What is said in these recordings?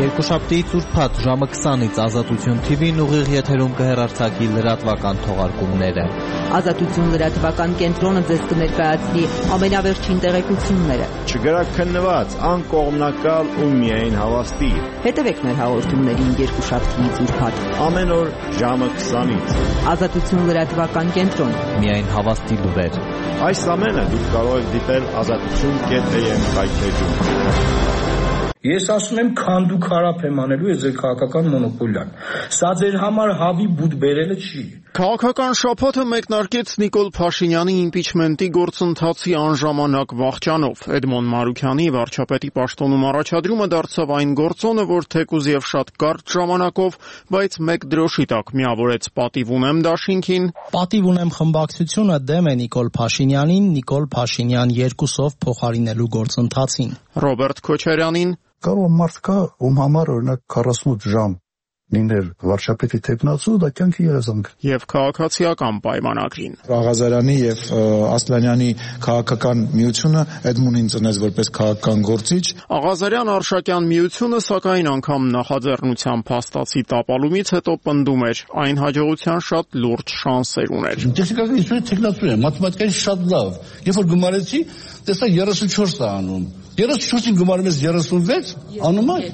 Երկուշաբթի ծուրփաթ ժամը 20-ից Ազատություն TV-ն ուղիղ եթերում կհեռարձակի լրատվական թողարկումները։ Ազատություն լրատվական կենտրոնը ձեզ կներկայացնի ամենավերջին տեղեկությունները։ Չգրաքննված, անկողմնակալ ու միայն հավաստի։ Հետևեք մեր հաղորդումներին երկուշաբթի ծուրփաթ Ամեն օր ժամը 20-ից։ Ազատություն լրատվական կենտրոն։ Միայն հավաստի լուրեր։ Այս ամենը դուք կարող եք դիտել azatutun.am կայքեջում։ Ես ասում եմ քանդու քարափ եմ անելու է ձեր քաղաքական մոնոպոլիան։ Սա ձեր համար հավի բուտ բերելը չի։ Քաղաքական շաբաթը մեկնարկեց Նիկոլ Փաշինյանի իմպիչմենտի գործընթացի անժամանակ վախճանով։ Էդմոն Մարուքյանի վարչապետի պաշտոնում առաջադրումը դարձավ այն գործոնը, որ թեկուզ եւ շատ կարճ ժամանակով, բայց մեկ դրոշի տակ միավորեց պատիվ ունեմ դաշինքին, պատիվ ունեմ խմբակցությունը դեմ է Նիկոլ Փաշինյանին, Նիկոլ Փաշինյան 2-ով փոխարինելու գործընթացին, Ռոբերտ Քոչարյանին, Կարող մարդ կա, ում համար օրինակ 48 ժամ լինել վարչապետի թեկնածու, դա կյանքի երազանք։ Եվ քաղաքացիական պայմանագրին։ Աղազարյանի եւ Ասլանյանի քաղաքական միությունը Էդմոնին ծնեց որպես քաղաքական գործիչ։ Աղազարյան-Արշակյան միությունը սակայն անգամ նախաձեռնության փաստացի տապալումից հետո պնդում էր, այն հաջողության շատ լուրջ շանսեր ուներ։ Տեխնիկական ինստիտուտի թեկնածու է, մաթեմատիկային շատ լավ։ Երբ որ գումարեցի, տեսա 34 է անում։ 34-ին գումարում ես 36, անում է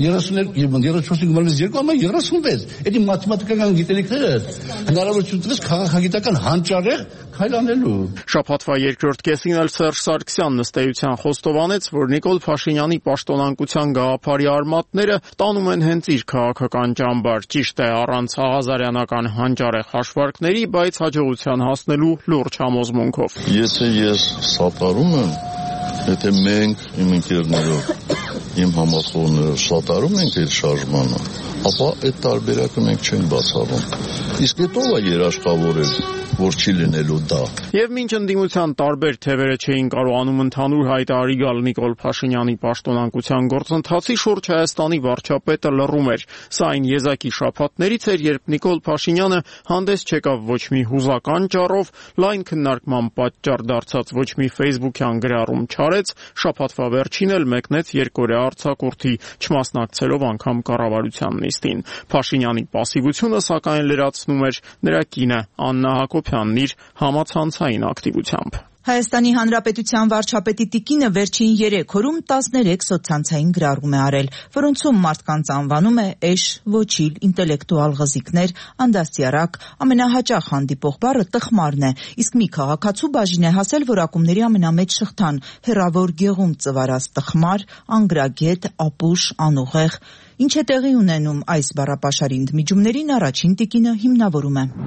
34-ին գումարում ես 2, անում է 36։ Էդի մաթեմատիկական գիտելիքները հնարավորություն տվեց քաղաքագիտական հանճարեղ քայլանելու։ Շաբաթվա երկրորդ կեսին էլ Սերժ Սարգսյանն ըստ էության խոստովանեց, որ Նիկոլ Փաշինյանի պաշտոնանկության գաղափարի արմատները տանում են հենց իր քաղաքական ճամբար, ճիշտ է առանց աղազարյանական հանճարեղ հաշվարկների, բայց հաջողության հասնելու լուրջ համոզմունքով։ Եթե ես սատարում եմ, եթե մենք իմ ընկերներով, իմ համախոհներով սատարում ենք այդ շարժմանը, ապա այդ տարբերակը մենք չենք բացառում։ Իսկ այդ ով է երաշխավորել, որ չի լինելու դա։ Եվ մինչ ընդդիմության տարբեր թևերը չէին կարողանում ընդհանուր հայտարարի գալ Նիկոլ Փաշինյանի պաշտոնանկության գործընթացի շուրջ, Հայաստանի վարչապետը լռում էր։ Սա այն եզակի շաբաթներից էր, երբ Նիկոլ Փաշինյանը հանդես չեկավ ոչ մի հուզական ճառով, լայն քննարկման պատճառ դարձած ոչ մի ֆեյսբուքյան գրառում չարեց, շաբաթվա վերջին էլ մեկնեց երկօրյա արձակուրդի, չմասնակցելով անգամ կառավարության նիստին։ Փաշինյանի պասիվությունը սակայն լրացնում էր նրա կինը Աննա Հակոբյանն իր համացանցային ակտիվությամբ։ Հայաստանի Հանրապետության վարչապետի տիկինը վերջին 3 օրում 13 սոցցանցային գրառում է արել, որոնցում մարդկանց անվանում է էշ, ոչիլ, ինտելեկտուալ ղզիկներ, անդաստիարակ, ամենահաճախ հանդիպող բառը տխմարն է, իսկ մի քաղաքացու բաժին է հասել որակումների ամենամեծ շղթան՝ հեռավոր գեղում ծվարած տխմար, անգրագետ, ապուշ, անուղեղ։ Ինչ է տեղի ունենում այս բառապաշարի ընդմիջումներին, առաջին տիկինը հիմնավորում է։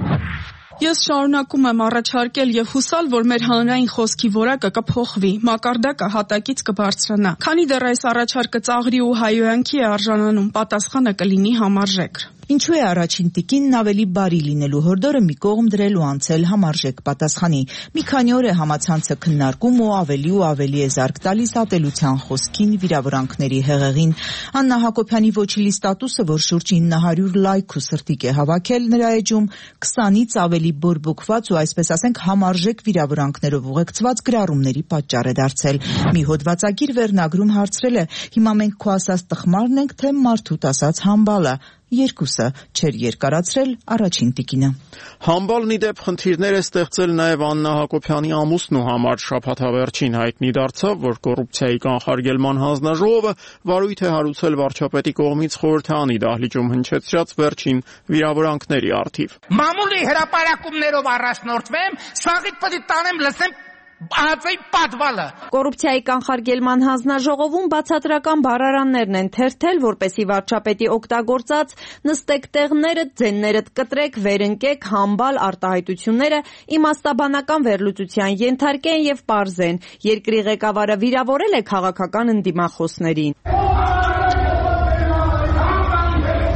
Ես շարունակում եմ առաջարկել եւ հուսալ, որ մեր հանրային խոսքի որակը կփոխվի, մակարդակը հատակից կբարձրանա։ Քանի դեռ այս առաջարկը ծաղրի ու հայոյանքի է արժանանում, պատասխանը կլինի համարժեք։ Ինչու է առաջին տիկինն ավելի բարի լինելու հորդորը մի կողմ դրելու անցել համարժեք պատասխանի։ Մի քանի օր է համացանցը քննարկում ու ավելի է զարկ տալիս ատելության խոսքին, վիրավորանքների հեղեղին։ Աննա Հակոբյանի ոչիլի ստատուսը, որ շուրջ 900 լայք ու սրտիկ է հավաքել նրա էջում, 20-ից ավելի բորբոքված ու այսպես ասենք համարժեք վիրավորանքներով ուղեկցված գրառումների պատճառ է դարձել։ Մի հոդվածագիր վերնագրում հարցրել է. հիմա մենք քո ասած տխմարն ենք, թե մարդուտ ասած համբալը։ Երկուսը չէր երկարացրել առաջին տիկինը։ Համբալն ի դեպ խնդիրներ է ստեղծել նաև Աննա Հակոբյանի ամուսնու համար։ Շաբաթավերջին հայտնի դարձավ, որ կոռուպցիայի կանխարգելման հանձնաժողովը վարույթ է հարուցել վարչապետի կողմից խորհրդարանի դահլիճում հնչեցրած վերջին վիրավորանքների առթիվ։ Մամուլի հրապարակումներով առաջնորդվեմ, սաղիթ պետք տանեմ լսեմ ահացեի պատվալը։ Կոռուպցիայի կանխարգելման հանձնաժողովում բացատրական բառարաններն են թերթել, որպեսի վարչապետի օգտագործած նստեք տեղները, ձեններդ կտրեք, վերընկեք, համբալ արտահայտությունները իմաստաբանական վերլուծության ենթարկեն եւ պարզեն։ Երկրի ղեկավարը վիրավորել է քաղաքական ընդդիմախոսներին։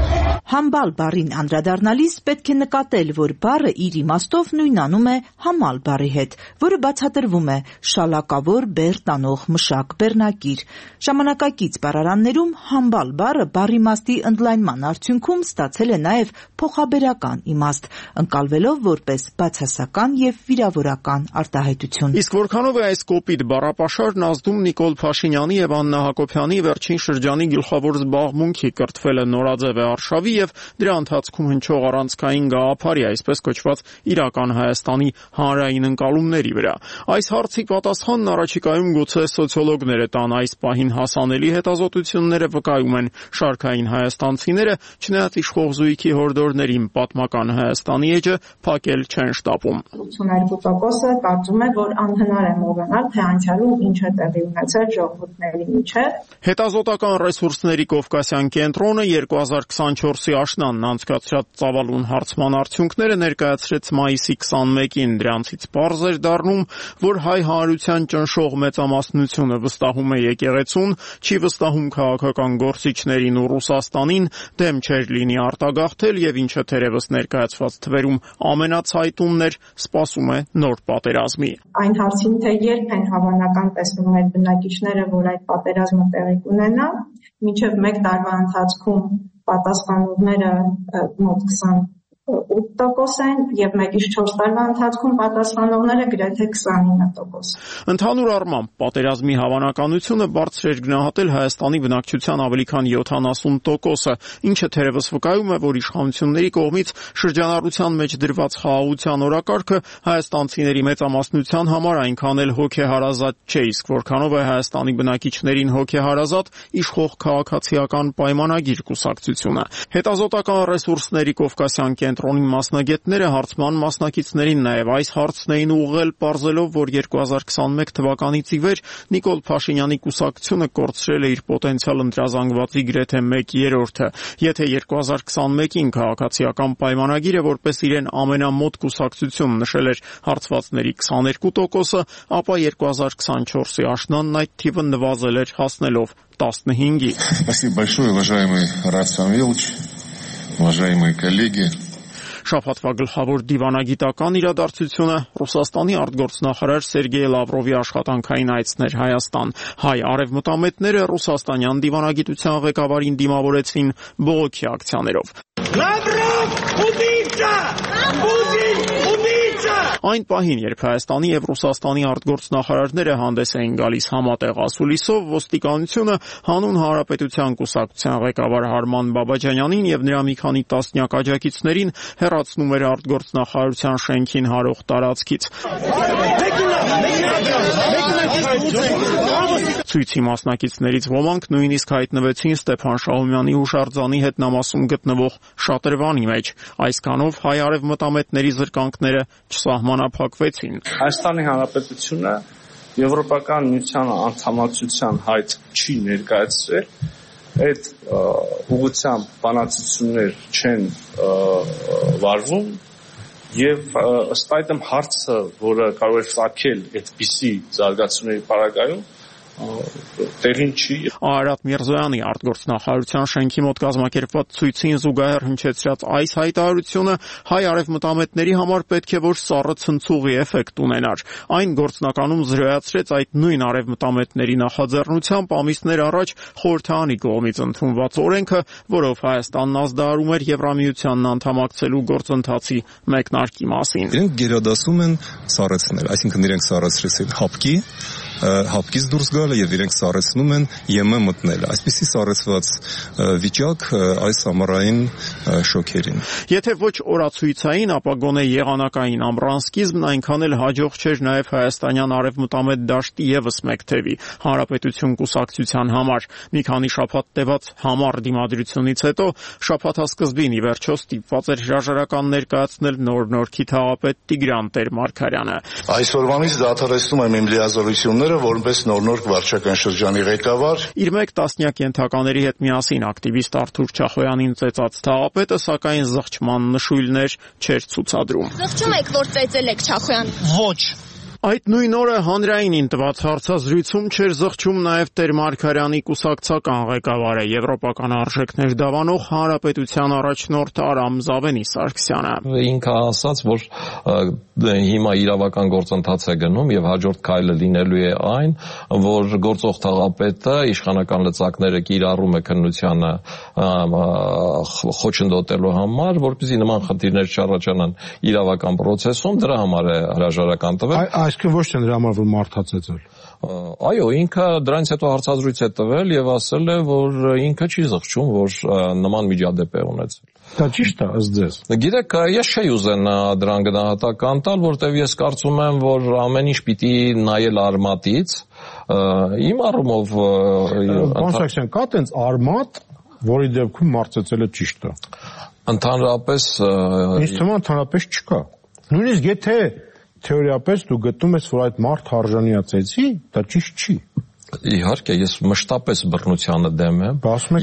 Համբալ բառին անդրադառնալիս պետք է նկատել, որ բառը իր իմաստով նույնանում է համալ բառի հետ, որը բացատրվում է շալակավոր բեռ տանող մշակ բեռնակիր։ Ժամանակակից բառարաններում համբալ բառը բառի իմաստի ընդլայնման արդյունքում ստացել է նաև փոխաբերական իմաստ, ընկալվելով որպես բացասական եւ վիրավորական արտահայտություն։ Իսկ որքանով է այս կոպիտ բառապաշարն ազդում Նիկոլ Փաշինյանի եւ Աննա Հակոբյանի վերջին շրջանի գլխավոր զբաղմունքի կրթվելը նորաձև է արշավի եւ դրա ընթացքում հնչող առանցքային գաղափարի, այսպես կոչված իրական Հայաստանի հանրային ընկալումների վրա։ Այս հարցի պատասխանն առաջիկայում գուցե սոցիոլոգները տան, այս պահին հասանելի հետազոտությունները վկայում են շարքային հայաստանցիները, չնայած իշխող զույգի հորդորներին, պատմական Հայաստանի էջը փակել չեն շտապում։ 82%-ը կարծում է, որ անհնար է մոռանալ, թե անցյալում ինչ է տեղի ունեցել ժողովուրդների միջև։ Հետազոտական ռեսուրսների Կովկասյան կենտրոնը 2024-ի աշնանն անցկացրած ծավալուն հարցման արդյունքները ներկայացրեց մայիսի 21-ին։ Դրանցից պարզ էր դառնում, որ հայ հանրության ճնշող մեծամասնությունը վստահում է եկեղեցուն, չի վստահում քաղաքական գործիչներին ու Ռուսաստանին, դեմ չէր լինի արտագաղթել եւ ինչը թերևս ներկայացված թվերում ամենացայտումն էր, սպասում է նոր պատերազմի։ Այն հարցին, թե երբ են հավանական տեսնում մեր բնակիչները, որ այդ պատերազմը տեղի կունենա, մինչև 1 տարվա ընթացքում պատասխանողները մոտ 28% են եւ 1-4 տարվա ընթացքում պատասխանողները գրեթե 29%։ Ընդհանուր առմամբ պատերազմի հավանականությունը բարձր էր գնահատել Հայաստանի բնակչության ավելի քան 70%-ը, ինչը թերևս վկայում է, որ իշխանությունների կողմից շրջանառության մեջ դրված խաղաղության օրակարգը հայաստանցիների մեծամասնության համար այնքան էլ հոգեհարազատ չէ, իսկ որքանով է Հայաստանի բնակիչներին հոգեհարազատ իշխող քաղաքացիական պայմանագիր կուսակցությունը։ Հետազոտական ռեսուրսների Կովկասյան կենտրոնի մասնագետները հարցման մասնակիցներին նաև այս հարցն էին ուղղել, պարզելով, որ 2021 թվականից ի վեր Նիկոլ Փաշինյանի կուսակցությունը կորցրել է իր պոտենցիալ ընտրազանգվածի գրեթե 1/3-ը։ Եթե 2021-ին քաղաքացիական պայմանագիրը որպես իրեն ամենամոտ կուսակցություն նշել էր հարցվածների 22%-ը, ապա 2024-ի աշնանն այդ թիվը նվազել էր, հասնելով 15-ի։ Спасибо большое, уважаемый Рад Самвелович, уважаемые коллеги. Շաբաթվա գլխավոր դիվանագիտական իրադարձությունը Ռուսաստանի արտգործնախարար Սերգեյ Լավրովի աշխատանքային այցն էր Հայաստան։ Հայ արևմտամետները ռուսաստանյան դիվանագիտության ղեկավարին դիմավորեցին բողոքի ակցիաներով։ Լավրով, убийца! Путин, убийца! Այն պահին, երբ Հայաստանի եւ Ռուսաստանի արտգործնախարարները հանդես էին գալիս համատեղ ասուլիսով, ոստիկանությունը հանուն Հանրապետության կուսակցության ղեկավար Հարման Բաբաջանյանին եւ նրա մի քանի տասնյակ աջակիցներին հեռացնում էր արտգործնախարարության շենքին հարող տարածքից։ Ցույցի մասնակիցներից ոմանք նույնիսկ հայտնվեցին Ստեփան Շահումյանի հուշարձանի հետնամասում գտնվող շատրվանի մեջ։ Այսքանով հայ արևմտամետների զրկանքները չսահմանափակվեցին։ Հայաստանի Հանրապետությունը Եվրոպական միության անդամակցության հայտ չի ներկայացրել, այդ ուղղությամբ բանակցություններ չեն վարվում եւ ըստ այդմ հարցը, որը կարող է ծագել այդպիսի զարգացումների պարագայում, տեղին չի։ Արարատ Միրզոյանի արտգործնախարարության շենքի մոտ կազմակերպված ցույցին զուգահեռ հնչեցրած այս հայտարարությունը հայ արևմտամետների համար պետք է որ սառը ցնցուղի էֆեկտ ունենար։ Այն գործնականում զրոյացրեց այդ նույն արևմտամետների նախաձեռնությամբ ամիսներ առաջ խորհրդարանի կողմից ընդունված օրենքը, որով Հայաստանն ազդարարում էր Եվրամիությանն անդամակցելու գործընթացի մեկնարկի մասին։ Իրենք գերադասում են սառեցնել, այսինքն իրենք սառեցրեցին հապկից դուրս գալը եւ իրենք սառեցնում են ԵՄ մտնելը։ Այսպիսի սառեցված վիճակ այս ամառային շոկերին։ Եթե ոչ օրացույցային, ապա գոնե եղանակային ամռան սկիզբն այնքան էլ հաջող չէր նաեւ հայաստանյան արևմտամետ դաշտի եւս մեկ թևի Հանրապետություն կուսակցության համար։ Մի քանի շաբաթ տևած համառ դիմադրությունից հետո շաբաթասկզբին ի վերջո ստիպված էր հրաժարական ներկայացնել նոր-նորքի թաղապետ Տիգրան Տեր-Մարգարյանը։ Այսօրվանից դադարեցնում եմ իմ լիազորությունները որպես նոր-նորք վարչական շրջանի ղեկավար։ Իր մեկ տասնյակ ենթակաների հետ միասին ակտիվիստ Արթուր Չախոյանին ծեծած թաղապետը սակայն զղջման նշույլներ չէր ցուցադրում։ Զղջում եք, որ ծեծել եք Չախոյան։ Ոչ։ Այդ նույն օրը հանրայինին տված հարցազրույցում չէր զղջում նաև Տեր Մարգարյանի կուսակցական ղեկավարը, եվրոպական արժեքներ դավանող Հանրապետության առաջնորդ Արամ Զավենի Սարգսյանը։ Ինքը ասաց, որ հիմա իրավական գործընթաց է գնում եւ հաջորդ քայլը լինելու է այն, որ գործող թղթապետը իշխանական լծակները կիրառում է քննությանը խոչընդոտելու համար, որպեսզի նման խնդիրներ չառաջանան իրավական process-ում, դրա համար է հրաժարական տվել։ Այսինքն ոչ թե նրա համար որ մարդացել։ Այո, ինքը դրանից հետո հարցազրույց է տվել եւ ասել է, որ ինքը չի զղջում, որ նման միջադեպ է ունեցել։ Դա ճիշտ է, ըստ ձեզ։ Գիտեք, ես չէի ուզենա դրան գնահատական տալ, որտեղ ես կարծում եմ, որ ամեն ինչ պիտի նայել արմատից, իմ առումով Պարոն Սարգսյան, կա տենց արմատ, որի դեպքում մարծեցելը ճիշտ է։ Ընդհանրապես ինձ թվում է ընդհանրապես չկա։ Նույնիսկ եթե թեորիապես դու գտնում ես, որ այդ մարդ արժանիացեցի, դա ճիշտ չի։ Իհարկե, ես մշտապես բռնությանը դեմ եմ։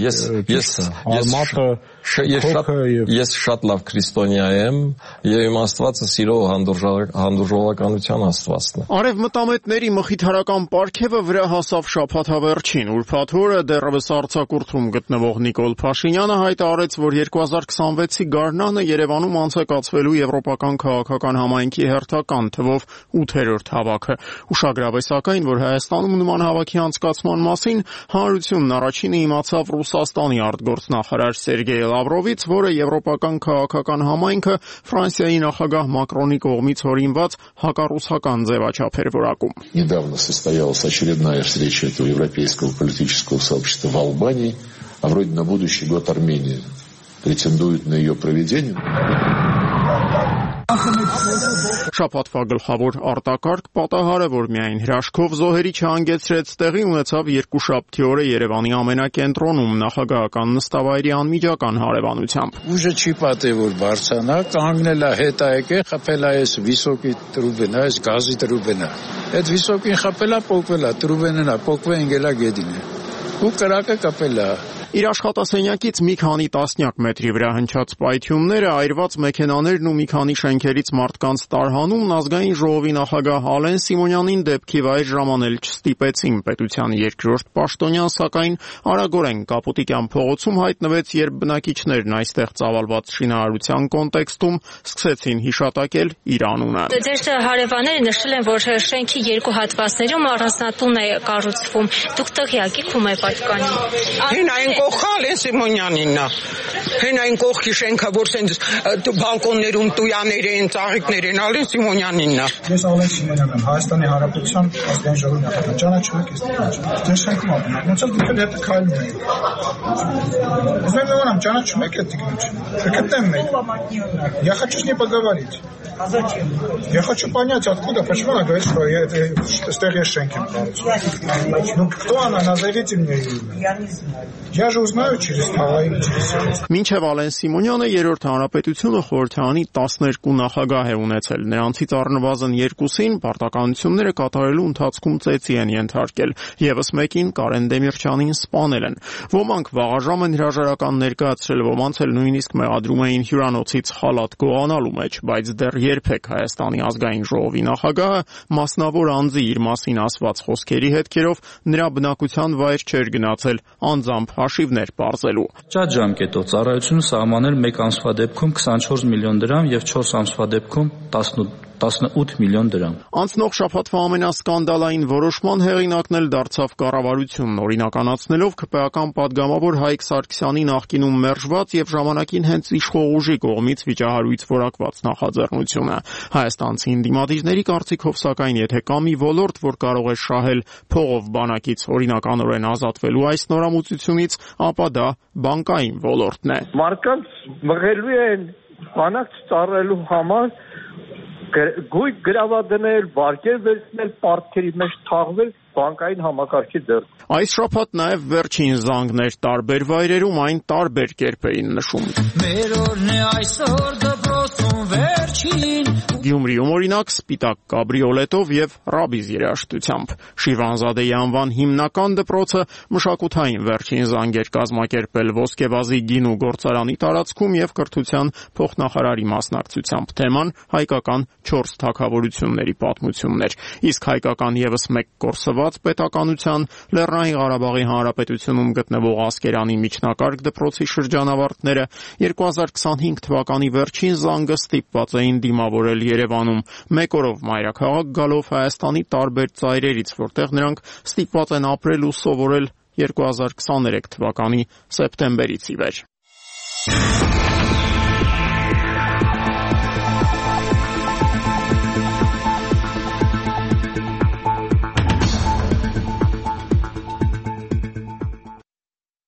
Ես շատ լավ քրիստոնյա եմ եւ իմ Աստվածը սիրող հանդուրժողականության Աստվածն է։ Արևմտամետների մխիթարական պարգևը վրա հասավ շաբաթավերջին։ Ուրբաթ օրը դեռևս արձակուրդում գտնվող Նիկոլ Փաշինյանը հայտարարեց, որ 2026-ի գարնանը Երևանում անցկացվելու եվրոպական քաղաքական համայնքի հերթական թվով 8-րդ հավաքը։ Ուշագրավ է սակայն, որ Հայաստանում նման հավաքի անցկացման մասին հանրությունն առաջինը իմացավ Ռուսաստանի արտգործնախարար Սերգեյ Լավրովից, որը եվրոպական քաղաքական համայնքը Ֆրանսիայի նախագահ Մակրոնի կողմից հորինված հակառուսական ձևաչափ էր որակում։ Недавно состоялась очередная встреча этого европейского политического сообщества в Албании, а вроде на будущий год Армения претендует на ее проведение. Շաբաթվա գլխավոր արտակարգ պատահարը, որ միայն հրաշքով զոհերի չհանգեցրեց, տեղի ունեցավ երկուշաբթի օրը Երևանի ամենակենտրոնում նախագահական նստավայրի անմիջական հարևանությամբ։ Ուժը չի պատի, որ բարձրանա, կանգնել է հետ եկե, խփել է այս վիսոկի տրուբենը, այս գազի տրուբենը։ Այդ վիսոկին խփել է, փոկվել է, տրուբենն է, փոկվել ընկել է գեդին։ Ու կրակը կապել է։ Իր աշխատասենյակից մի քանի տասնյակ մետրի վրա հնչած պայթյունները, այրված մեքենաներն ու մի քանի շենքերից մարդկանց տարհանումն ազգային ժողովի նախագահ Ալեն Սիմոնյանին դեպքի վայր ժամանել չստիպեցին։ Պետության երկրորդ պաշտոնյան, սակայն արագորեն Կապուտիկյան փողոցում հայտնվեց, երբ բնակիչներն այստեղ ծավալված շինարարության կոնտեքստում սկսեցին հիշատակել իր անունը։ Ձեր հարևանները նշել են, որ շենքի երկու հատվածներում առանձնատուն է կառուցվում։ Դուք տեղյակ եք ում է պատկանի։ Կողքալ Սիմոնյանինն է։ Հեն այն կողքի շենքը, որ սենց բալկոններում տույաներ են, ծաղիկներ են, Ալեն Սիմոնյանինն է։ Ես Ալեն Սիմոնյանն եմ, Հայաստանի Հանրապետության ազգային ժողովի նախագահ, ճանաչում եք ես։ Ձեր շենքում ապրում, ոնց էլ դուք հետ քայլում եք։ Ուզում եմ իմանամ, ճանաչում եք այդ տիկնությունը։ Գտնեմ եք։ Я хочу с ней поговорить. Я хочу понять, откуда, почему она говорит, что стեղ ես շենք եմ կառուցում։ Ну кто она, назовите мне ее. Я не знаю. Я же узнаю через Павловին, через. Մինչև Ալեն Սիմոնյանը երրորդ հանրապետությունը խորհրդարանի 12 նախագահ է ունեցել։ Նրանցից առնվազն 2-ին պարտականությունները կատարելու ընթացքում ծեծի են ենթարկել, եւս մեկին Կարեն Դեմիրճյանին սպանել են։ Ոմանք վաղաժամ են հրաժարական ներկայացրել, ոմանց էլ նույնիսկ մեղադրում էին հյուրանոցից խալաթ գողանալու մեջ, բայց դեռ երբեք Հայաստանի ազգային ժողովի նախագահը մասնավոր անձի իր մասին ասված խոսքերի հետքերով նրա բնակության վայր չէր գնացել անձամբ հաշիվներ պարզելու։ Շատ ժամկետով ծառայությունը սահմանել 1 ամսվա դեպքում 24 միլիոն դրամ եւ 4 ամսվա դեպքում 18 միլիոն դրամ։ Անցնող շաբաթվա ամենասկանդալային որոշման հեղինակն էլ դարձավ կառավարությունն, օրինականացնելով ԿՊԱ-ական падգամավոր Հայկ Սարգսյանի նախկինում մերժված եւ ժամանակին հենց իշխող ուժի կողմից վիճահարույց որակված նախաձեռնությունը։ Հայաստանցի ընդդիմադիրների կարծիքով, սակայն, եթե կա մի ոլորտ, որ կարող է շահել փողով բանակից օրինականորեն ազատվելու այս նորամուծությունից, ապա դա բանկային ոլորտն է։ Մարդկանց մղելու են բանակ ծառայելու համար գույք գրավադնել, վարկեր վերցնել, պարտքերի մեջ թաղվել բանկային համակարգի դեր։ Այս շաբաթ նաև վերջին զանգներ տարբեր վայրերում այն տարբեր կերպ էին նշում։ Մեր օրն է այսօր դպրոցում Գյումրիում օրինակ սպիտակ կաբրիոլետով եւ ռաբիզ երաժշտությամբ։ Շիրվանզադեի անվան հիմնական դպրոցը մշակութային վերջին զանգեր կազմակերպել Ոսկեվազի գինու գործարանի տարածքում եւ կրթության փոխնախարարի մասնակցությամբ։ Թեման հայկական 4 թագավորությունների պատմություններ։ Իսկ հայկական եւս մեկ կորսված պետականության Լեռնային Ղարաբաղի Հանրապետությունում գտնվող Ասկերանի միջնակարգ դպրոցի շրջանավարտները 2025 թվականի վերջին զանգը ստիպված էին դիմավորել Երևանում, մեկ օրով մայրաքաղաք գալով Հայաստանի տարբեր ծայրերից, որտեղ նրանք ստիպված են ապրել ու սովորել 2023 թվականի սեպտեմբերից ի վեր։